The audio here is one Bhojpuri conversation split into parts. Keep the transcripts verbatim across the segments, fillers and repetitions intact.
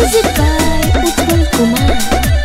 Music by Utpal Kumar.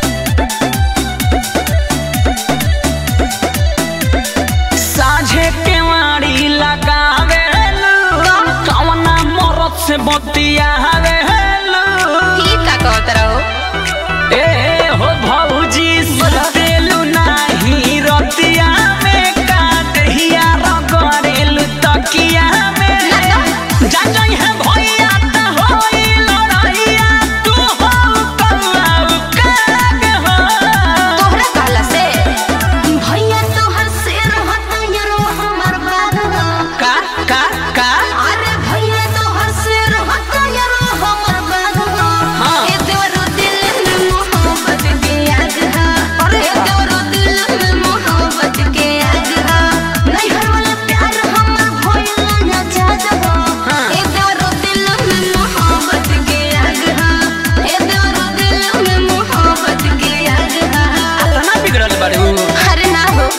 साझे के वाड़ी लगावे कवना मरद से बतियावे ठीक का कहत रहो ए हो भौजी सतेलु नाही रतिया में का दहिया रगड़ेलु तकिया में जा जाई है भैया त होई लड़ाइया तू हो कलाउ काग हो तोहरा कहला से भैया तोहर शेर होता यारो हमर बाग का का का अरे भैया तोहर शेर होता यारो हमर बाग हाँ। ए तोरो दिल में मोहब्बत के आग है अरे ए तोरो दिल में मोहब्बत के आग है नहीं हर वाला प्यार हमर भइला ना जाद हो हाँ। ए तोरो दिल में मोहब्बत के आग है ए तोरो दिल में मोहब्बत के आग है तना बिगड़ल बाड़ू अरे ना हो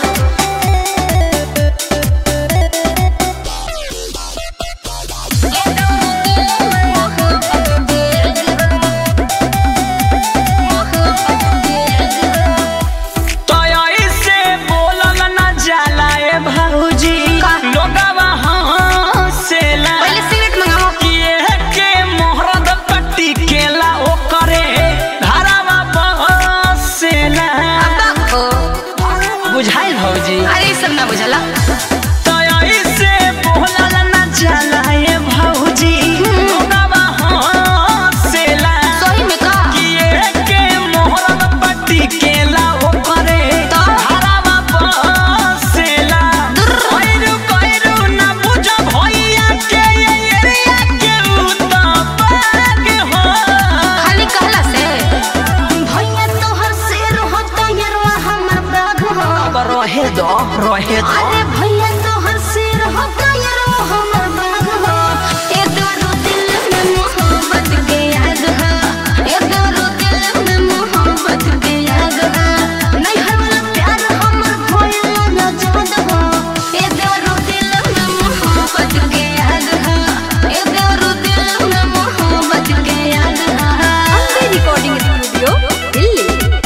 तोय से बोलल न जाला ए भौजी लोगवा हंसेला पहले सिगरेट मंगाओ किए के मोहरद पट्टी केला ओकरे घरवा बसेला अब ओ बुझाइल भौजी अरे सब ना बुझला तोय से बोलल न जाला ए भौजी लोगवा हंसेला सही में का किए के मोहरद पट्टी केला ओकरे तो? घरवा बसेला कइरू कइरू ना बुझ भैया के एरिया के उ त पाग हो खाली कहला से भैया तोहर शेर होता यारो हमर बाग हो अब रहे दो रहे दो अरे भैया तोहर शेर होता यारो हमर बाग हो ए तोरो दिल में मोहब्बत के आग है ए तोरो दिल में मोहब्बत के आग है नहीं हर वाला प्यार हमर भइला ना जाद हो ए तोरो दिल में मोहब्बत के आग है ए तोरो दिल में मोहब्बत के आग है Ambe recording studio Delhi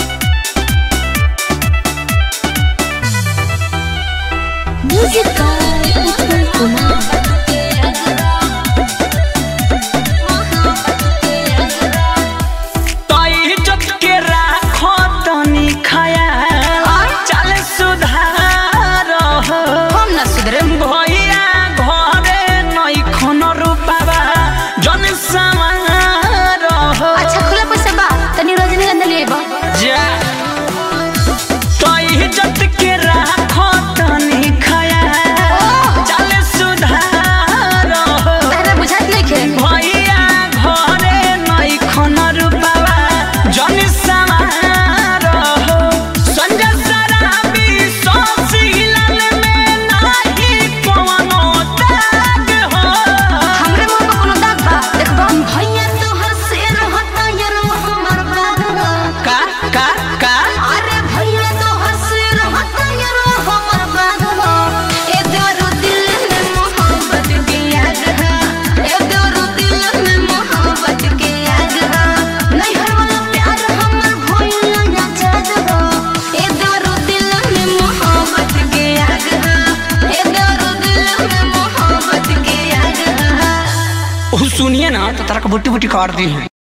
Music by Utpal Kumar. तई इज्जत के राखो तनी खयाल चल सुधार हो हम ना सुधरे भैया घरे नई खन रूपावा जन सवार हो अच्छा खुला पैसा बा तनी रजनीगंधा ले बा जा तई इज्जत के राखो तनी खयाल चल सुधार हो तहरा बुझात नहीं खे भैया घरे नई खन रूपावा जन सवार हो संजय सराबी सोशीलाल में नाही कोनो दाग हो हमरे मुंह पे कोनो दाग बा देखबा भैया तोहर शेर होता यारो हमर बाग हो का का का अरे भैया तोहर शेर होता यारो हमर बाग हो ए तोरो दिल में मोहब्बत के आग है ए तोरो दिल में मोहब्बत के आग है नहीं हर वाला प्यार हमर भइला ना जाद हो ए तोरो दिल में मोहब्बत के आग है ए तोरो दिल में मोहब्बत के आग है ओ सुनिए ना तो तारा का बुट्टी बुट्टी काट दी है।